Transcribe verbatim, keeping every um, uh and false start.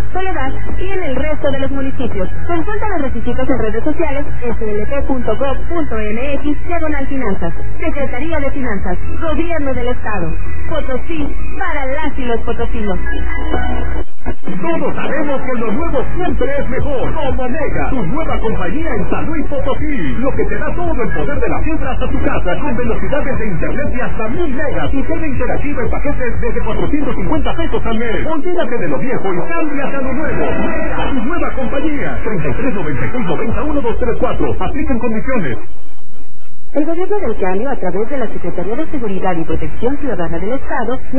Soledad y en el resto de los municipios. Consulta los requisitos en redes sociales s l p punto gov punto m x diagonal finanzas. Secretaría de Finanzas, Gobierno del Estado. Potosí, para las y los potosinos. Todos sabemos que lo nuevo siempre es mejor. Como Mega, tu nueva compañía en San Luis Potosí. Lo que te da todo el poder de la fibra hasta tu casa, con velocidades de internet de hasta mil megas. Y tele interactiva en paquetes desde cuatrocientos cincuenta pesos al mes. Olvídate de lo viejo y cámbiate a lo nuevo. Mega, tu nueva compañía. treinta y tres noventa y seis noventa uno dos tres cuatro. Aplican condiciones. El Gobierno del Cambio, a través de la Secretaría de Seguridad y Protección Ciudadana del Estado,